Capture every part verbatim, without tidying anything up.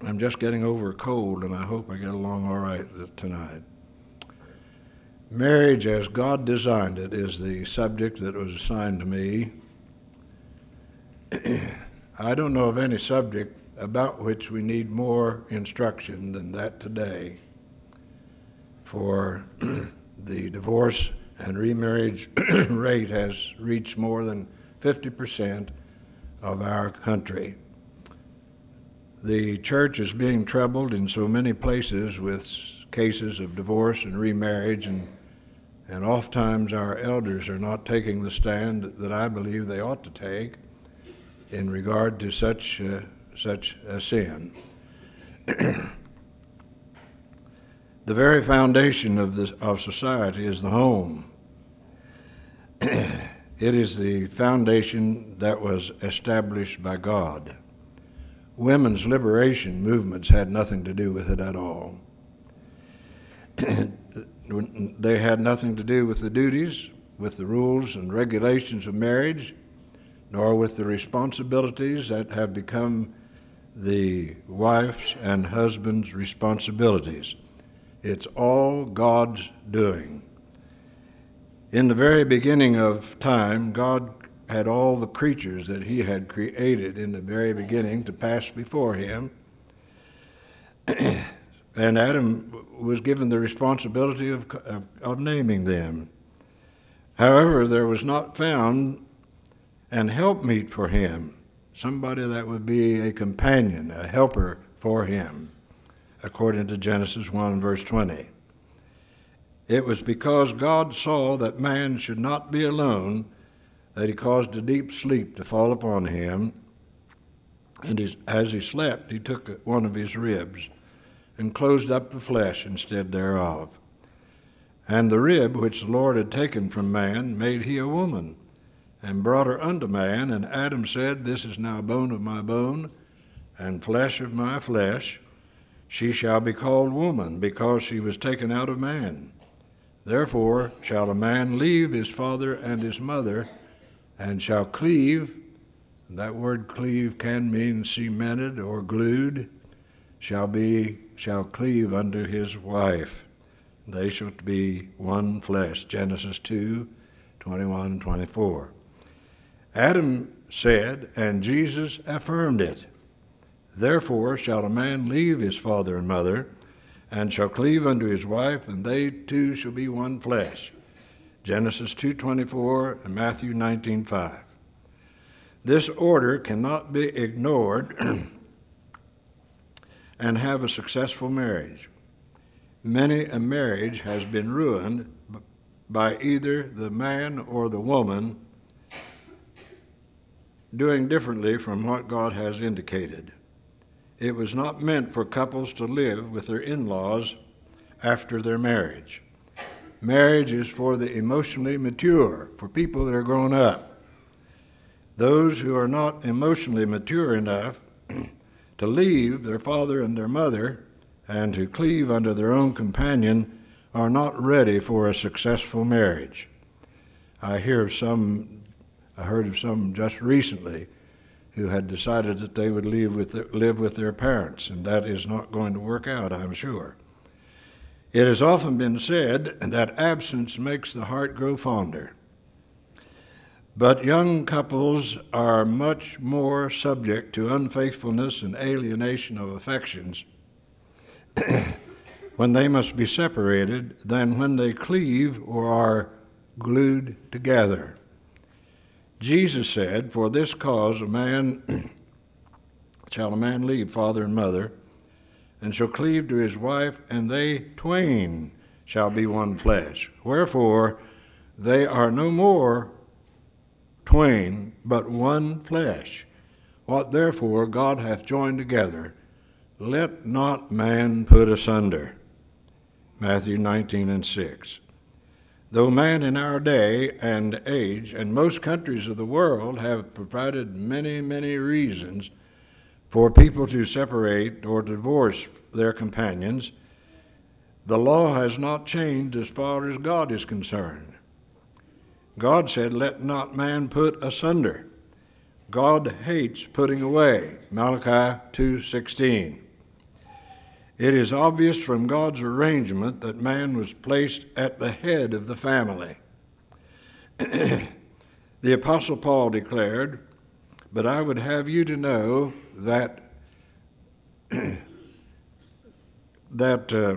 I'm just getting over a cold, and I hope I get along all right tonight. Marriage as God designed it is the subject that was assigned to me. I don't know of any subject about which we need more instruction than that today. For the divorce and remarriage rate has reached more than fifty percent of our country. The church is being troubled in so many places with cases of divorce and remarriage, and and oftentimes our elders are not taking the stand that I believe they ought to take in regard to such uh, such a sin. The very foundation of this of society is the home. It is the foundation that was established by God. Women's liberation movements had nothing to do with it at all. They had nothing to do with the duties, with the rules and regulations of marriage, nor with the responsibilities that have become the wife's and husband's responsibilities. It's all God's doing. In the very beginning of time, God had all the creatures that he had created in the very beginning to pass before him. And Adam was given the responsibility of, of, of naming them. However, there was not found an helpmeet for him, somebody that would be a companion, a helper for him, according to Genesis one, verse twenty. It was because God saw that man should not be alone that he caused a deep sleep to fall upon him, and his, as he slept, he took one of his ribs and closed up the flesh instead thereof. And the rib which the Lord had taken from man made he a woman, and brought her unto man. And Adam said, This is now bone of my bone, and flesh of my flesh. She shall be called woman, because she was taken out of man. Therefore shall a man leave his father and his mother, and shall cleave, and that word cleave can mean cemented or glued, shall be, shall cleave unto his wife. They shall be one flesh. Genesis two, twenty-one, twenty-four. Adam said, and Jesus affirmed it, Therefore shall a man leave his father and mother, and shall cleave unto his wife, and they two shall be one flesh. Genesis two twenty-four and Matthew nineteen five. This order cannot be ignored and have a successful marriage. Many a marriage has been ruined by either the man or the woman doing differently from what God has indicated. It was not meant for couples to live with their in-laws after their marriage. Marriage is for the emotionally mature, for people that are grown up. Those who are not emotionally mature enough to leave their father and their mother and to cleave unto their own companion are not ready for a successful marriage. I hear of some, I heard of some just recently who had decided that they would live with, the, live with their parents, and that is not going to work out, I'm sure. It has often been said that absence makes the heart grow fonder. But young couples are much more subject to unfaithfulness and alienation of affections when they must be separated than when they cleave or are glued together. Jesus said, For this cause a man shall a man leave father and mother, and shall cleave to his wife, and they twain shall be one flesh. Wherefore they are no more twain, but one flesh. What therefore God hath joined together, let not man put asunder. Matthew nineteen and six. Though man in our day and age, and most countries of the world, have provided many, many reasons for people to separate or divorce their companions, the law has not changed as far as God is concerned. God said, let not man put asunder. God hates putting away. Malachi two sixteen. It is obvious from God's arrangement that man was placed at the head of the family. The Apostle Paul declared, "But I would have you to know that that uh,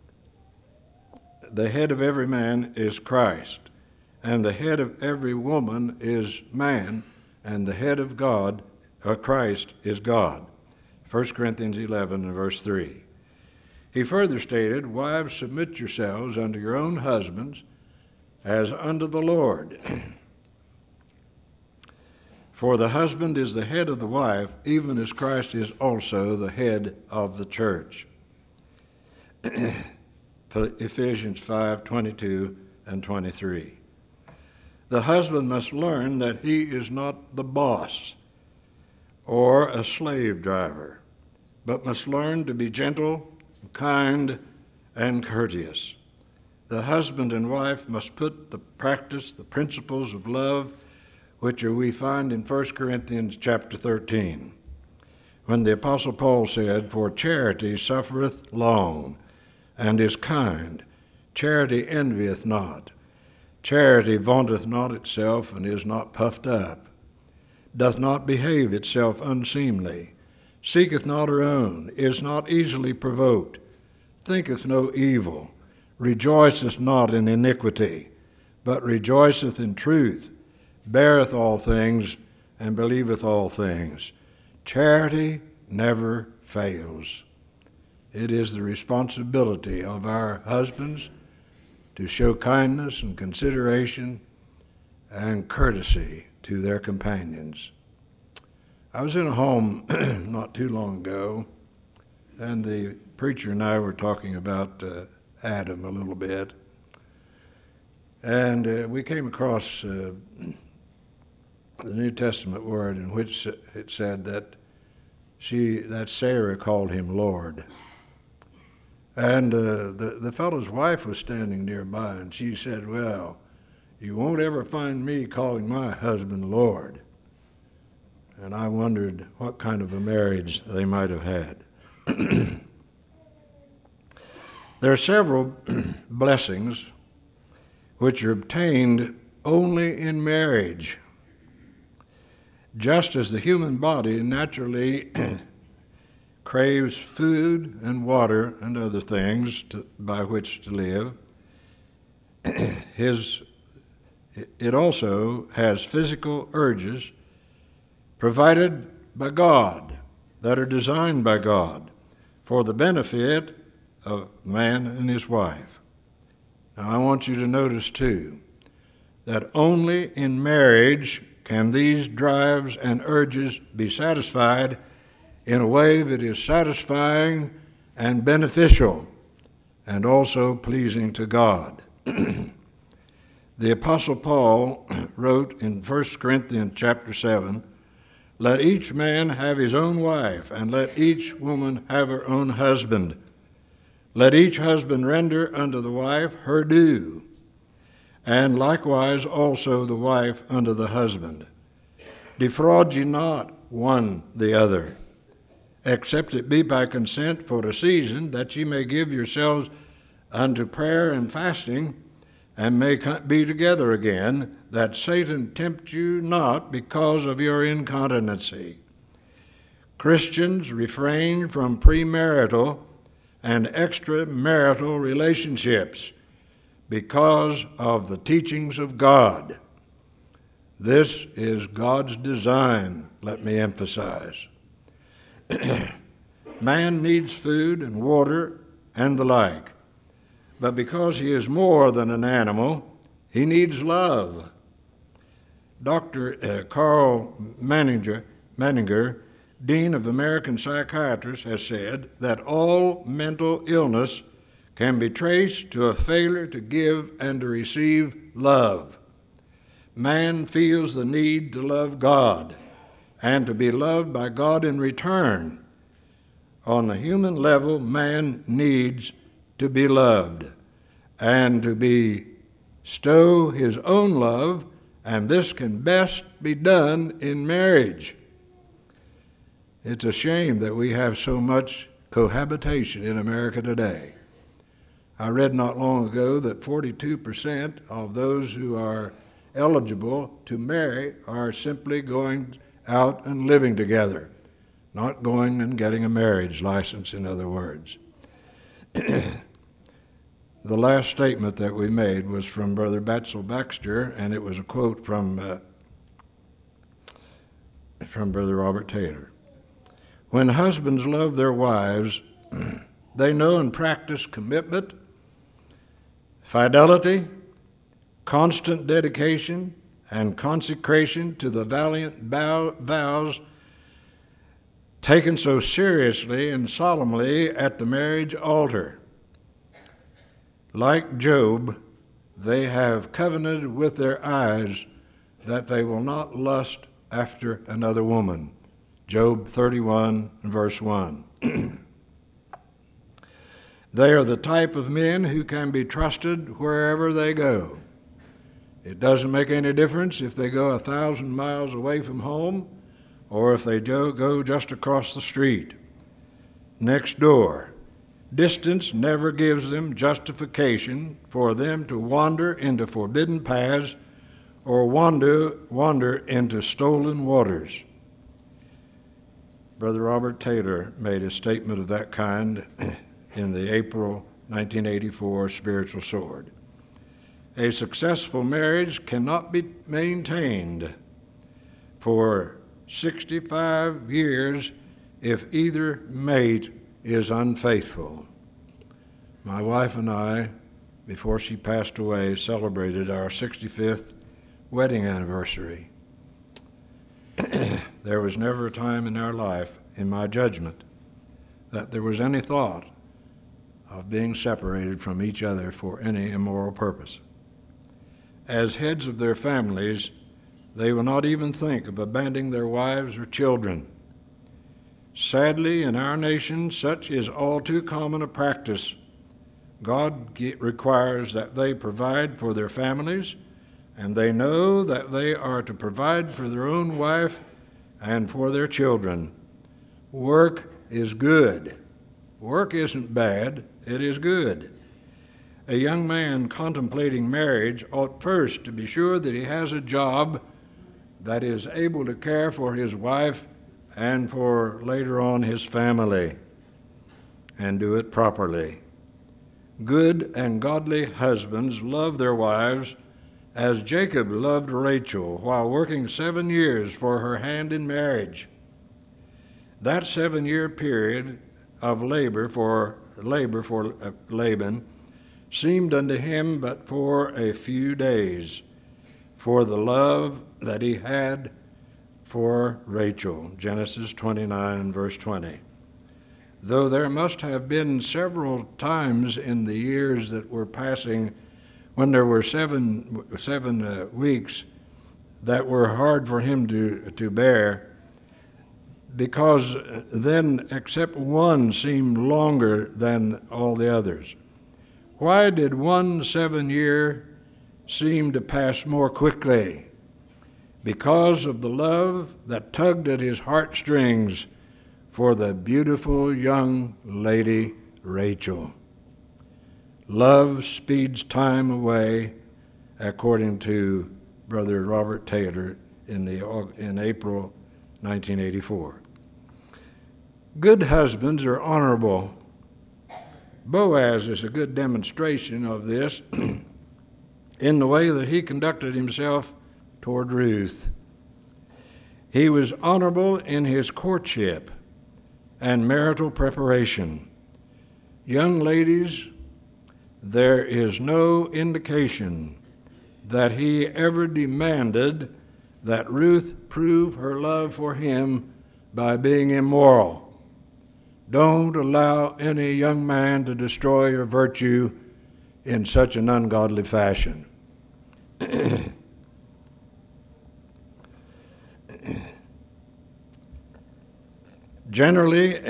the head of every man is Christ, and the head of every woman is man, and the head of God, or Christ, is God." First Corinthians eleven and verse three. He further stated, "Wives, submit yourselves unto your own husbands as unto the Lord. For the husband is the head of the wife, even as Christ is also the head of the church." Ephesians five twenty-two and twenty-three. The husband must learn that he is not the boss or a slave driver, but must learn to be gentle, kind, and courteous. The husband and wife must put the practice, the principles of love, which are we find in First Corinthians chapter thirteen, when the Apostle Paul said, "For charity suffereth long, and is kind. Charity envieth not. Charity vaunteth not itself, and is not puffed up, doth not behave itself unseemly, seeketh not her own, is not easily provoked, thinketh no evil, rejoiceth not in iniquity, but rejoiceth in truth, beareth all things, and believeth all things. Charity never fails." It is the responsibility of our husbands to show kindness and consideration and courtesy to their companions. I was in a home not too long ago, and the preacher and I were talking about uh, Adam a little bit, and uh, we came across uh, the New Testament word in which it said that she, that Sarah called him Lord. And uh, the, the fellow's wife was standing nearby, and she said, "Well, you won't ever find me calling my husband Lord." And I wondered what kind of a marriage they might have had. There are several blessings which are obtained only in marriage. Just as the human body naturally craves food and water and other things to, by which to live, his, it also has physical urges provided by God, that are designed by God for the benefit of man and his wife. Now I want you to notice too that only in marriage can these drives and urges be satisfied in a way that is satisfying and beneficial and also pleasing to God. The Apostle Paul wrote in First Corinthians chapter seven, "Let each man have his own wife, and let each woman have her own husband. Let each husband render unto the wife her due, and likewise also the wife unto the husband. Defraud ye not one the other, except it be by consent for a season, that ye may give yourselves unto prayer and fasting, and may be together again, that Satan tempt you not because of your incontinency. Christians refrain from premarital and extramarital relationships because of the teachings of God. This is God's design, let me emphasize. Man needs food and water and the like, but because he is more than an animal, he needs love. Doctor Uh, Carl Manninger, Manninger, Dean of American Psychiatrists, has said that all mental illness can be traced to a failure to give and to receive love. Man feels the need to love God and to be loved by God in return. On the human level, man needs to be loved and to bestow his own love, and this can best be done in marriage. It's a shame that we have so much cohabitation in America today. I read not long ago that forty-two percent of those who are eligible to marry are simply going out and living together, not going and getting a marriage license, in other words. The last statement that we made was from Brother Batzel Baxter, and it was a quote from, uh, from Brother Robert Taylor. When husbands love their wives, they know and practice commitment, fidelity, constant dedication, and consecration to the valiant vow, vows taken so seriously and solemnly at the marriage altar. Like Job, they have covenanted with their eyes that they will not lust after another woman. Job thirty-one, verse one. They are the type of men who can be trusted wherever they go. It doesn't make any difference if they go a thousand miles away from home or if they go just across the street, next door. Distance never gives them justification for them to wander into forbidden paths or wander, wander into stolen waters. Brother Robert Taylor made a statement of that kind in the April nineteen eighty-four Spiritual Sword. A successful marriage cannot be maintained for sixty-five years if either mate is unfaithful. My wife and I, before she passed away, celebrated our sixty-fifth wedding anniversary. There was never a time in our life, in my judgment, that there was any thought of being separated from each other for any immoral purpose. As heads of their families, they will not even think of abandoning their wives or children. Sadly, in our nation, such is all too common a practice. God requires that they provide for their families, and they know that they are to provide for their own wife and for their children. Work is good. Work isn't bad, it is good. A young man contemplating marriage ought first to be sure that he has a job that is able to care for his wife and for later on his family, and do it properly. Good and godly husbands love their wives as Jacob loved Rachel while working seven years for her hand in marriage. That seven-year period of labor for labor for Laban seemed unto him but for a few days, for the love that he had for Rachel. Genesis twenty-nine and verse twenty. Though there must have been several times in the years that were passing when there were seven, seven uh, weeks that were hard for him to, to bear, because then except one seemed longer than all the others. Why did one seven year seem to pass more quickly? Because of the love that tugged at his heartstrings for the beautiful young lady Rachel. Love speeds time away, according to Brother Robert Taylor in, the, in April nineteen eighty-four. Good husbands are honorable. Boaz is a good demonstration of this in the way that he conducted himself toward Ruth. He was honorable in his courtship and marital preparation. Young ladies, there is no indication that he ever demanded that Ruth prove her love for him by being immoral. Don't allow any young man to destroy your virtue in such an ungodly fashion. Generally,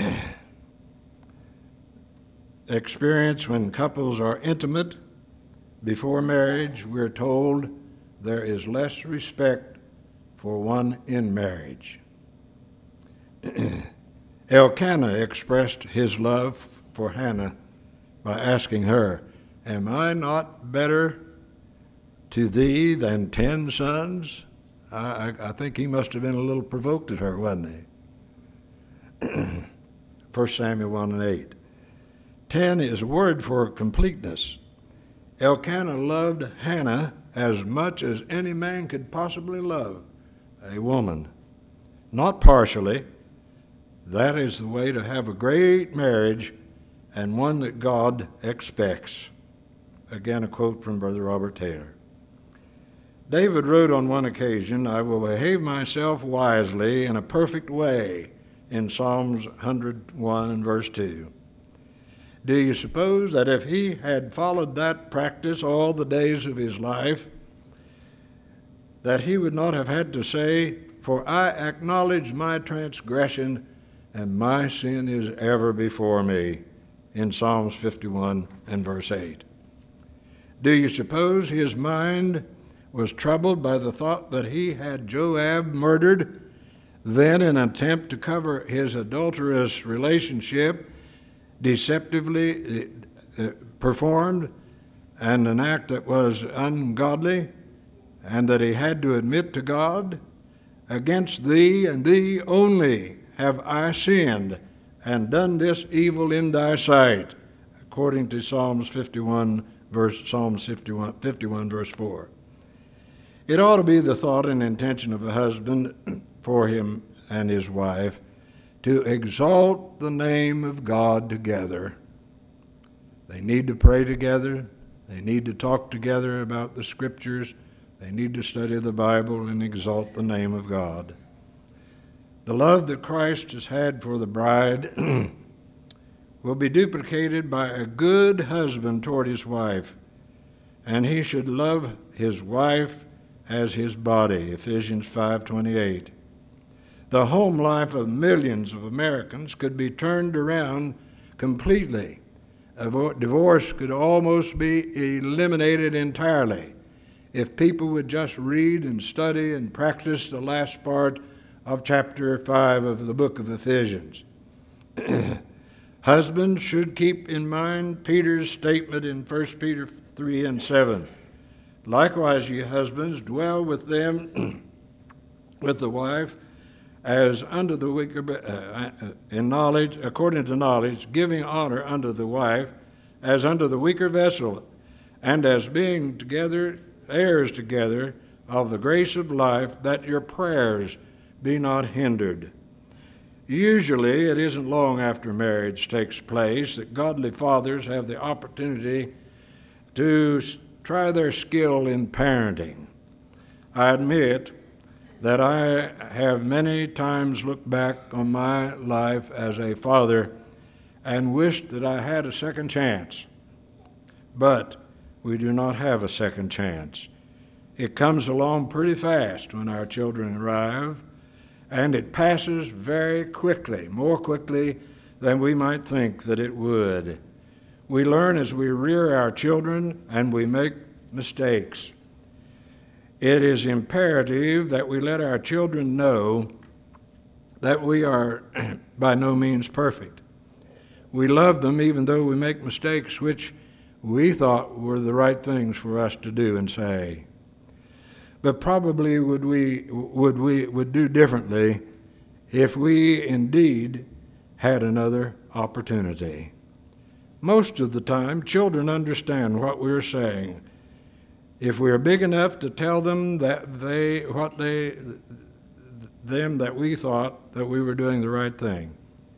experience when couples are intimate before marriage, we're told there is less respect for one in marriage. Elkanah expressed his love for Hannah by asking her, "Am I not better to thee than ten sons?" I, I, I think he must have been a little provoked at her, wasn't he? First Samuel one and eight. Ten is a word for completeness. Elkanah loved Hannah as much as any man could possibly love a woman. Not partially. That is the way to have a great marriage and one that God expects. Again, a quote from Brother Robert Taylor. David wrote on one occasion, "I will behave myself wisely in a perfect way," in Psalms one hundred one and verse two. Do you suppose that if he had followed that practice all the days of his life, that he would not have had to say, "For I acknowledge my transgression, and my sin is ever before me," in Psalms fifty-one and verse eight? Do you suppose his mind was troubled by the thought that he had Joab murdered, then in an attempt to cover his adulterous relationship, deceptively uh, performed, and an act that was ungodly, and that he had to admit to God, "Against thee and thee only have I sinned, and done this evil in thy sight," according to Psalms fifty-one, verse Psalms fifty-one, fifty-one, verse four. It ought to be the thought and intention of a husband for him and his wife to exalt the name of God together. They need to pray together. They need to talk together about the Scriptures. They need to study the Bible and exalt the name of God. The love that Christ has had for the bride will be duplicated by a good husband toward his wife, and he should love his wife as his body, Ephesians five twenty-eight. The home life of millions of Americans could be turned around completely. A divorce could almost be eliminated entirely if people would just read and study and practice the last part of chapter five of the book of Ephesians. Husbands should keep in mind Peter's statement in First Peter three and seven. "Likewise, ye husbands, dwell with them, with the wife, as unto the weaker, uh, in knowledge, according to knowledge, giving honor unto the wife, as unto the weaker vessel, and as being together, heirs together of the grace of life, that your prayers be not hindered." Usually, it isn't long after marriage takes place that godly fathers have the opportunity to try their skill in parenting. I admit that I have many times looked back on my life as a father and wished that I had a second chance. But we do not have a second chance. It comes along pretty fast when our children arrive, and it passes very quickly, more quickly than we might think that it would. We learn as we rear our children, and we make mistakes. It is imperative that we let our children know that we are by no means perfect. We love them even though we make mistakes which we thought were the right things for us to do and say. But probably would we would we would do differently if we indeed had another opportunity. Most of the time, children understand what we're saying if we're big enough to tell them that they what they them that we thought that we were doing the right thing.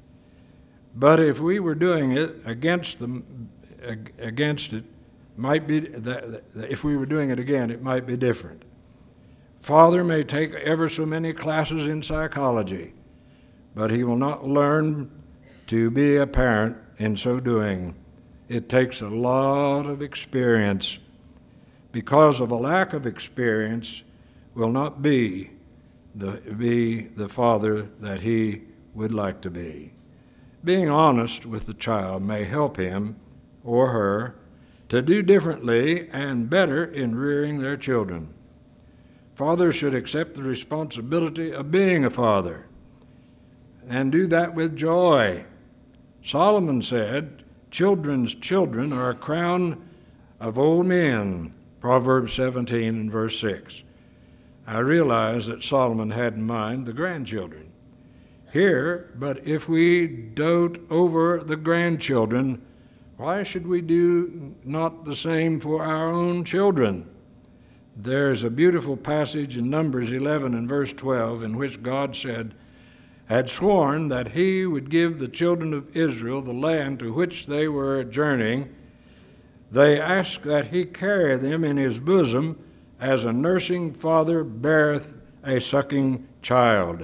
But if we were doing it against them, against it, might be that if we were doing it again, it might be different. Father may take ever so many classes in psychology, but he will not learn to be a parent in so doing. It takes a lot of experience. Because of a lack of experience, will not be the, be the father that he would like to be. Being honest with the child may help him or her to do differently and better in rearing their children. Fathers should accept the responsibility of being a father. and do that with joy. Solomon said, children's children are a crown of old men, Proverbs seventeen and verse six. I realize that Solomon had in mind the grandchildren here, but if we dote over the grandchildren, why should we do not the same for our own children? There's a beautiful passage in Numbers eleven and verse twelve in which God said, had sworn that he would give the children of Israel the land to which they were journeying. They asked that he carry them in his bosom as a nursing father beareth a sucking child.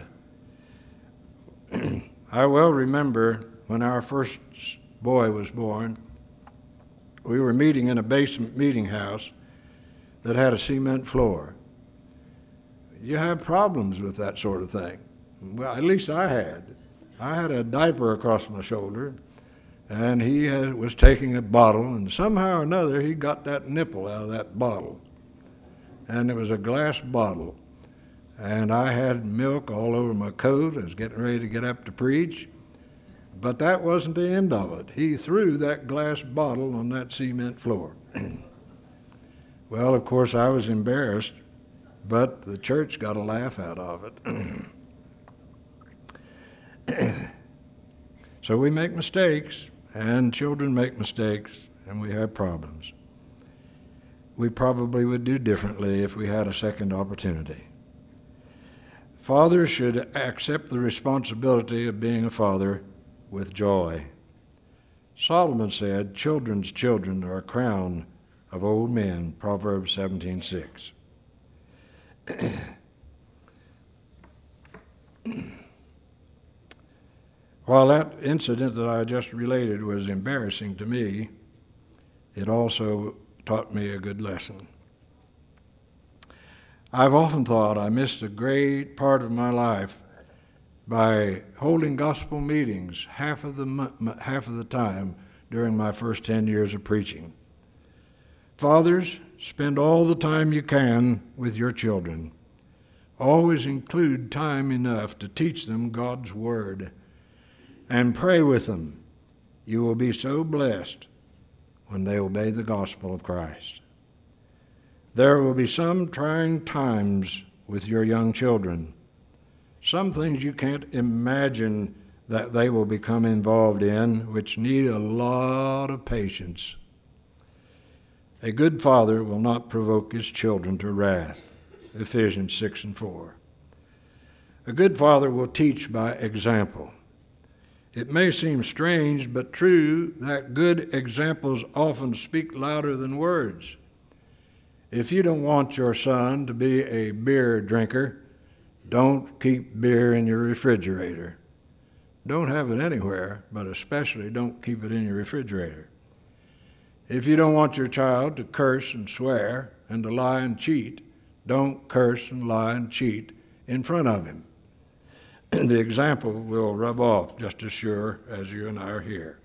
I well remember when our first boy was born, we were meeting in a basement meeting house that had a cement floor. You have problems with that sort of thing. Well, at least I had. I had a diaper across my shoulder, and he had, was taking a bottle, and somehow or another he got that nipple out of that bottle. And it was a glass bottle. And I had milk all over my coat. I was getting ready to get up to preach. But that wasn't the end of it. He threw that glass bottle on that cement floor. Well, of course, I was embarrassed, but the church got a laugh out of it. So we make mistakes, and children make mistakes, and we have problems. We probably would do differently if we had a second opportunity. Fathers should accept the responsibility of being a father with joy. Solomon said, children's children are a crown of old men, Proverbs seventeen six. While that incident that I just related was embarrassing to me, it also taught me a good lesson. I've often thought I missed a great part of my life by holding gospel meetings half of the half of the time during my first ten years of preaching. Fathers, spend all the time you can with your children. Always include time enough to teach them God's Word and pray with them. You will be so blessed when they obey the gospel of Christ. There will be some trying times with your young children, some things you can't imagine that they will become involved in, which need a lot of patience. A good father will not provoke his children to wrath, Ephesians six and four. A good father will teach by example. It may seem strange, but true, that good examples often speak louder than words. If you don't want your son to be a beer drinker, don't keep beer in your refrigerator. Don't have it anywhere, but especially don't keep it in your refrigerator. If you don't want your child to curse and swear and to lie and cheat, don't curse and lie and cheat in front of him. The example will rub off just as sure as you and I are here.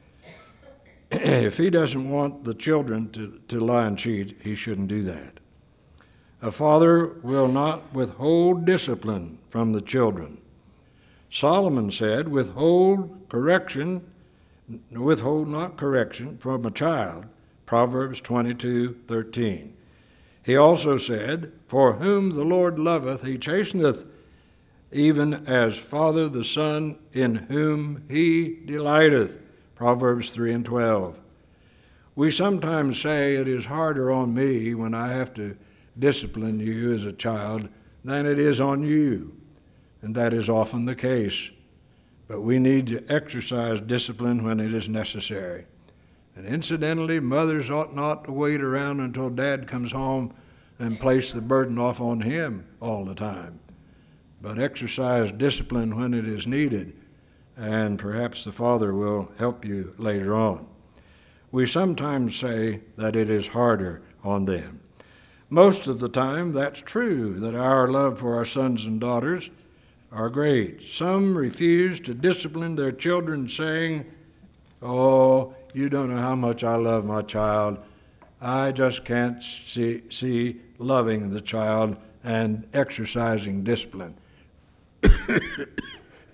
If he doesn't want the children to, to lie and cheat, he shouldn't do that. A father will not withhold discipline from the children. Solomon said, withhold correction, withhold not correction from a child, Proverbs twenty-two thirteen. He also said, for whom the Lord loveth, he chasteneth, even as father the son in whom he delighteth, Proverbs three and twelve. We sometimes say it is harder on me when I have to discipline you as a child than it is on you, and that is often the case. But we need to exercise discipline when it is necessary. And incidentally, mothers ought not to wait around until dad comes home and place the burden off on him all the time, but exercise discipline when it is needed, and perhaps the father will help you later on. We sometimes say that it is harder on them. Most of the time, that's true, that our love for our sons and daughters are great. Some refuse to discipline their children, saying, oh, you don't know how much I love my child. I just can't see, see loving the child and exercising discipline.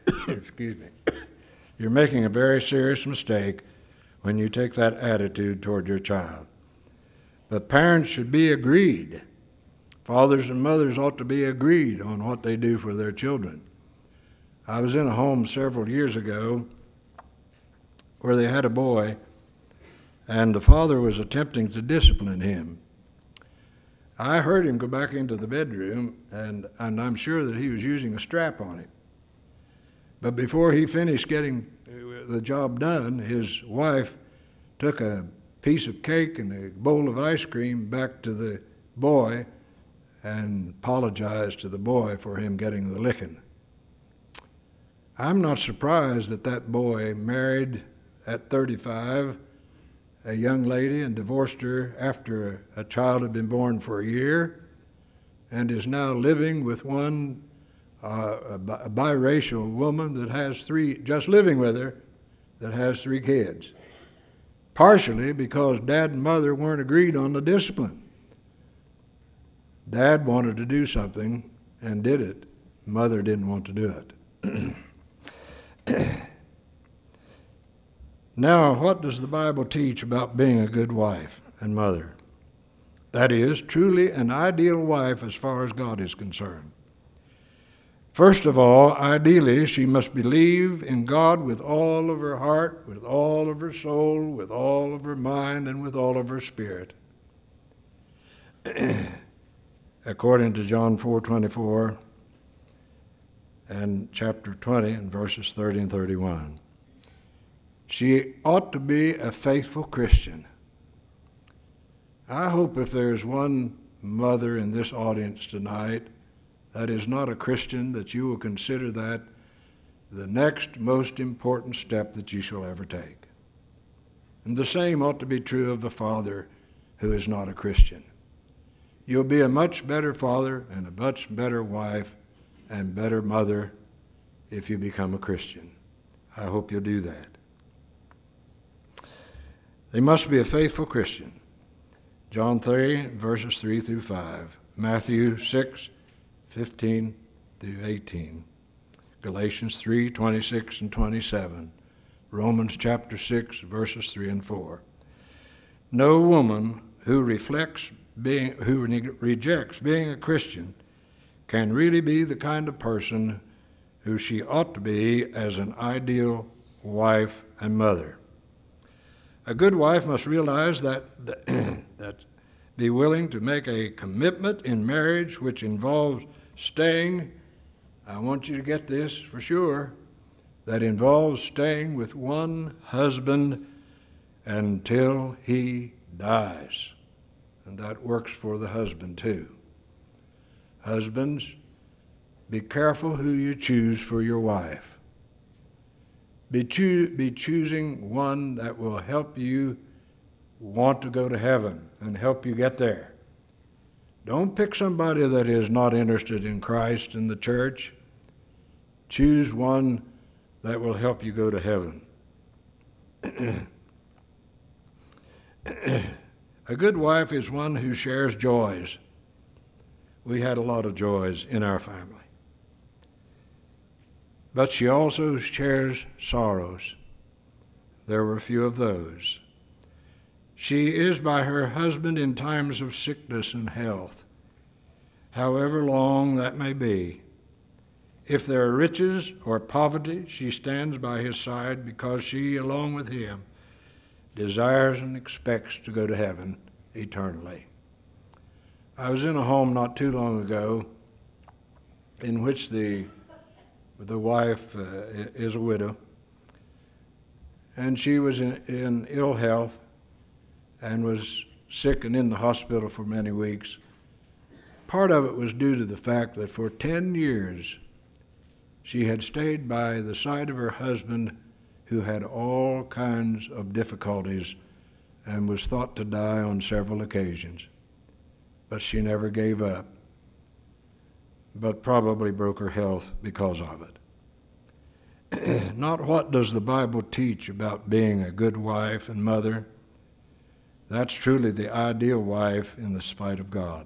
excuse me, you're making a very serious mistake when you take that attitude toward your child. But parents should be agreed. Fathers and mothers ought to be agreed on what they do for their children. I was in a home several years ago where they had a boy, and the father was attempting to discipline him. I heard him go back into the bedroom, and, and I'm sure that he was using a strap on him. But before he finished getting the job done, his wife took a piece of cake and a bowl of ice cream back to the boy and apologized to the boy for him getting the licking. I'm not surprised that that boy married at thirty-five a young lady and divorced her after a child had been born for a year, and is now living with one, uh, a, a biracial woman that has three, just living with her, that has three kids. Partially because Dad and Mother weren't agreed on the discipline. Dad wanted to do something and did it. Mother didn't want to do it. Now, what does the Bible teach about being a good wife and mother? That is, truly an ideal wife as far as God is concerned. First of all, ideally, she must believe in God with all of her heart, with all of her soul, with all of her mind, and with all of her spirit. According to John four twenty-four and chapter twenty and verses thirty and thirty-one. She ought to be a faithful Christian. I hope if there's one mother in this audience tonight that is not a Christian, that you will consider that the next most important step that you shall ever take. And the same ought to be true of the father who is not a Christian. You'll be a much better father and a much better wife and better mother if you become a Christian. I hope you'll do that. They must be a faithful Christian. John three, verses three through five. Matthew six, fifteen through eighteen. Galatians three, twenty-six and twenty-seven. Romans chapter six, verses three and four. No woman who reflects being, who rejects being a Christian can really be the kind of person who she ought to be as an ideal wife and mother. A good wife must realize that, that, that be willing to make a commitment in marriage which involves staying, I want you to get this for sure, that involves staying with one husband until he dies. And that works for the husband too. Husbands, be careful who you choose for your wife. Be, choo- be choosing one that will help you want to go to heaven and help you get there. Don't pick somebody that is not interested in Christ and the church. Choose one that will help you go to heaven. A good wife is one who shares joys. We had a lot of joys in our family. But she also shares sorrows. There were a few of those. She is by her husband in times of sickness and health, however long that may be. If there are riches or poverty, she stands by his side because she, along with him, desires and expects to go to heaven eternally. I was in a home not too long ago in which the The wife uh, is a widow, and she was in, in ill health and was sick and in the hospital for many weeks. Part of it was due to the fact that for ten years she had stayed by the side of her husband, who had all kinds of difficulties and was thought to die on several occasions. But she never gave up, but probably broke her health because of it. Not what does the Bible teach about being a good wife and mother. That's truly the ideal wife in the sight of God.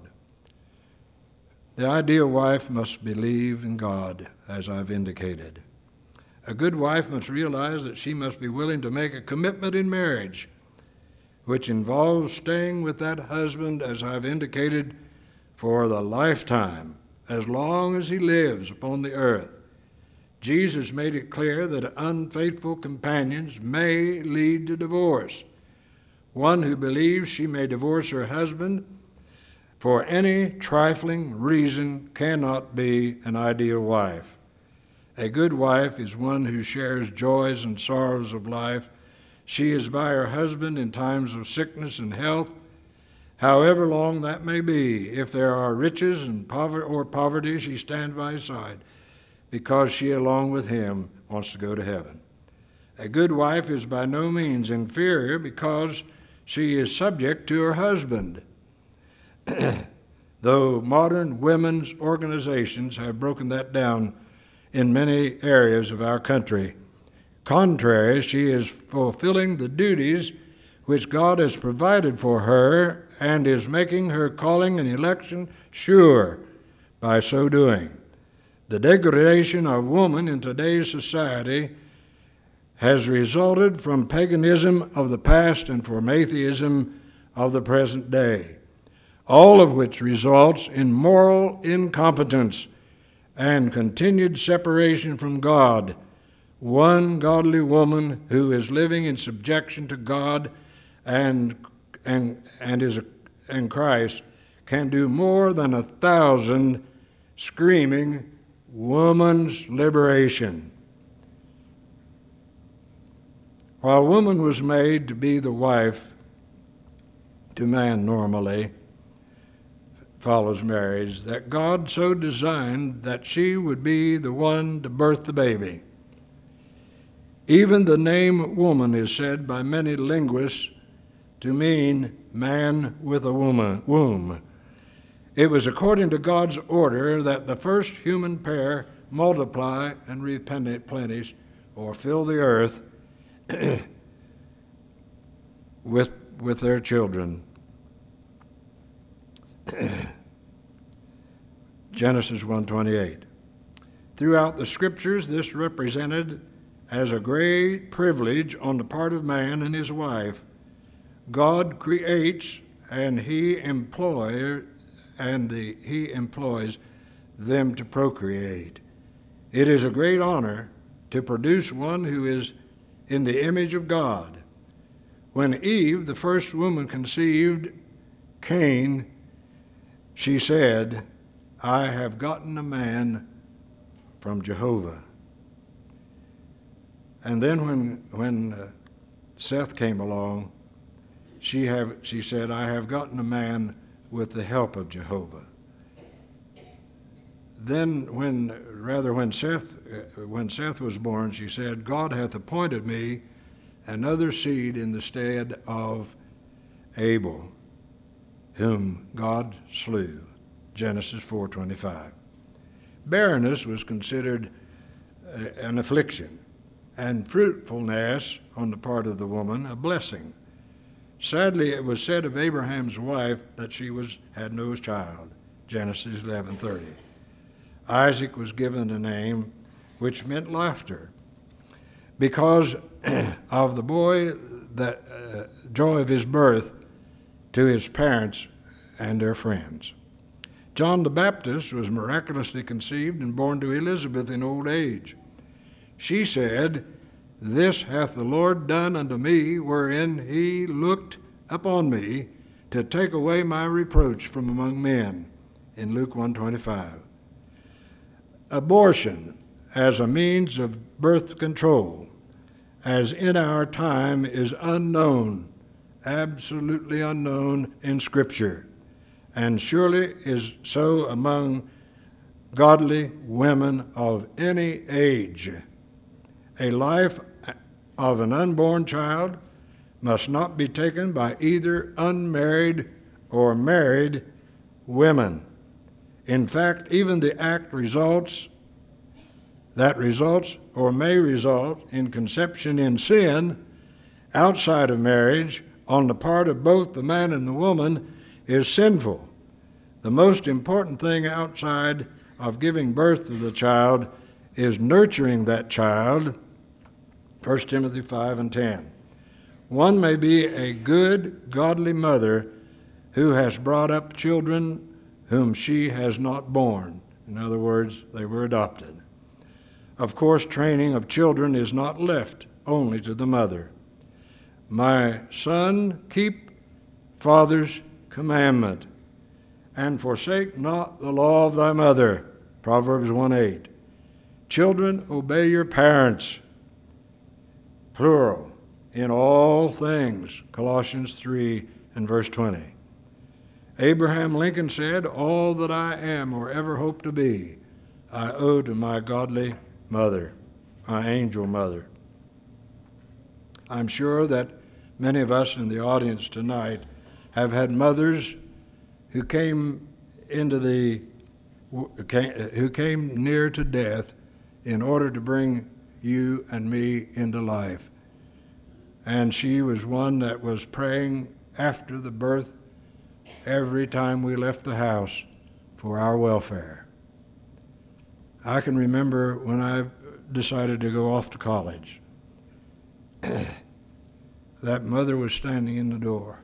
The ideal wife must believe in God, as I've indicated. A good wife must realize that she must be willing to make a commitment in marriage, which involves staying with that husband, as I've indicated, for the lifetime, as long as he lives upon the earth. Jesus made it clear that unfaithful companions may lead to divorce. One who believes she may divorce her husband for any trifling reason cannot be an ideal wife. A good wife is one who shares joys and sorrows of life. She is by her husband in times of sickness and health, however long that may be. If there are riches and poverty or poverty, she stands by his side, because she, along with him, wants to go to heaven. A good wife is by no means inferior because she is subject to her husband. Though modern women's organizations have broken that down in many areas of our country. Contrary, she is fulfilling the duties which God has provided for her and is making her calling and election sure by so doing. The degradation of woman in today's society has resulted from paganism of the past and from atheism of the present day, all of which results in moral incompetence and continued separation from God. One godly woman who is living in subjection to God and, and, and, is a, and Christ can do more than a thousand screaming woman's liberation. While woman was made to be the wife to man normally, follows marriage, that God so designed that she would be the one to birth the baby. Even the name woman is said by many linguists to mean man with a woman, womb. It was according to God's order that the first human pair multiply and replenish or fill the earth with, with their children. Genesis one twenty-eight. Throughout the scriptures, this represented as a great privilege on the part of man and his wife. God creates and he employ and the, he employs them to procreate. It is a great honor to produce one who is in the image of God. When Eve, the first woman, conceived Cain, she said, I have gotten a man from Jehovah. And then when, when uh, Seth came along, she, have, she said, I have gotten a man with the help of Jehovah. Then when, rather when Seth, uh, when Seth was born, she said, God hath appointed me another seed in the stead of Abel, whom God slew. Genesis four twenty-five. Barrenness was considered an affliction, and fruitfulness on the part of the woman a blessing. Sadly, it was said of Abraham's wife that she was had no child. Genesis eleven thirty. Isaac was given a name which meant laughter, because of the boy that uh, joy of his birth to his parents and their friends. John the Baptist was miraculously conceived and born to Elizabeth in old age. She said, This hath the Lord done unto me, wherein he looked upon me to take away my reproach from among men, in Luke one twenty-five. Abortion as a means of birth control, as in our time, is unknown, absolutely unknown in Scripture, and surely is so among godly women of any age. A life of an unborn child must not be taken by either unmarried or married women. In fact, even the act results, that results or may result in conception in sin outside of marriage on the part of both the man and the woman is sinful. The most important thing outside of giving birth to the child is nurturing that child, First Timothy five and ten. One may be a good, godly mother who has brought up children whom she has not borne. In other words, they were adopted. Of course, training of children is not left only to the mother. My son, keep father's commandment, and forsake not the law of thy mother. Proverbs one eight. Children, obey your parents, plural, in all things. Colossians three and verse twenty. Abraham Lincoln said, all that I am or ever hope to be, I owe to my godly mother, my angel mother. I'm sure that many of us in the audience tonight have had mothers who came into the who came near to death in order to bring you and me into life. And she was one that was praying after the birth every time we left the house for our welfare. I can remember when I decided to go off to college, that mother was standing in the door.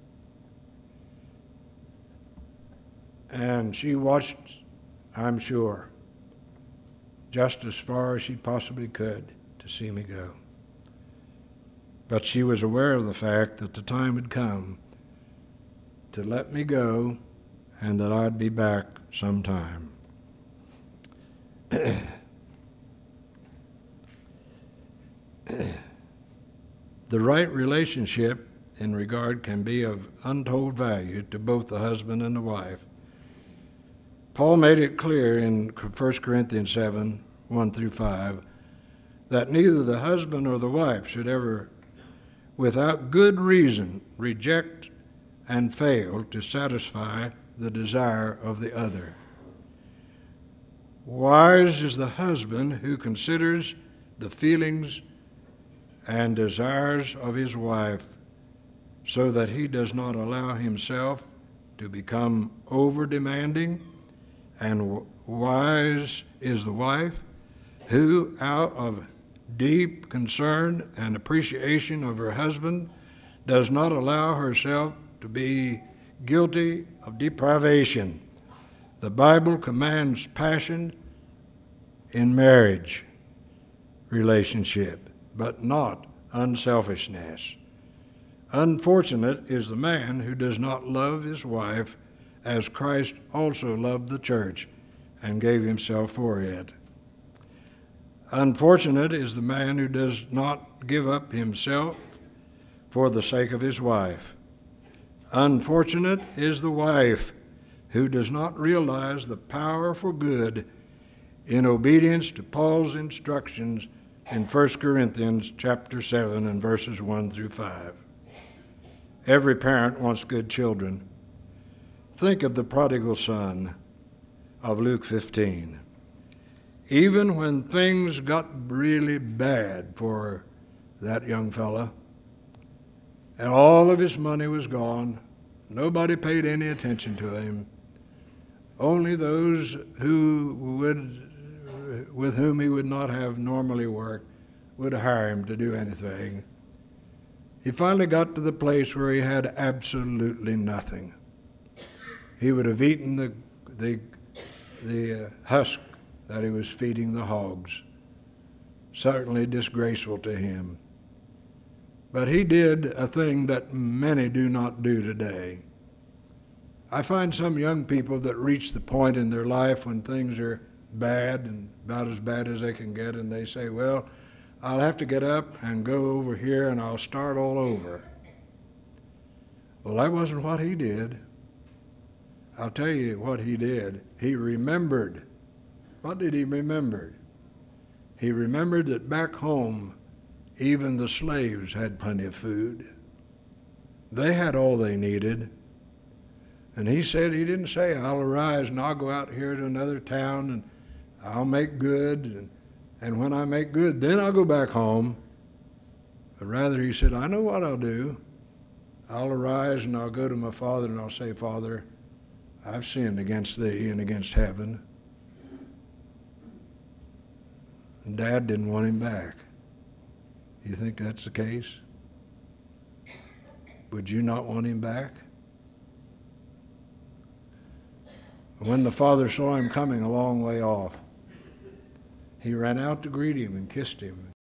And she watched, I'm sure, just as far as she possibly could to see me go. But she was aware of the fact that the time had come to let me go and that I'd be back sometime. The right relationship in regard can be of untold value to both the husband and the wife. Paul made it clear in First Corinthians seven, one through five, that neither the husband or the wife should ever, without good reason, reject and fail to satisfy the desire of the other. Wise is the husband who considers the feelings and desires of his wife so that he does not allow himself to become over-demanding, and wise is the wife who, out of deep concern and appreciation of her husband, does not allow herself to be guilty of deprivation. The Bible commands passion in marriage relationship, but not unselfishness. Unfortunate is the man who does not love his wife as Christ also loved the church and gave himself for it. Unfortunate is the man who does not give up himself for the sake of his wife. Unfortunate is the wife who does not realize the power for good in obedience to Paul's instructions in First Corinthians chapter seven and verses one through five. Every parent wants good children. Think of the prodigal son of Luke fifteen. Even when things got really bad for that young fella, and all of his money was gone, nobody paid any attention to him, only those who would, with whom he would not have normally worked would hire him to do anything. He finally got to the place where he had absolutely nothing. He would have eaten the, the, the uh, husk that he was feeding the hogs. Certainly disgraceful to him. But he did a thing that many do not do today. I find some young people that reach the point in their life when things are bad and about as bad as they can get, and they say, well, I'll have to get up and go over here and I'll start all over. Well, that wasn't what he did. I'll tell you what he did. He remembered. What did he remember? He remembered that back home, even the slaves had plenty of food. They had all they needed. And he said, he didn't say, I'll arise and I'll go out here to another town and I'll make good. And, and when I make good, then I'll go back home. But rather he said, I know what I'll do. I'll arise and I'll go to my father and I'll say, Father, I've sinned against thee and against heaven. and Dad didn't want him back. Do you think that's the case? Would you not want him back? When the father saw him coming a long way off, he ran out to greet him and kissed him.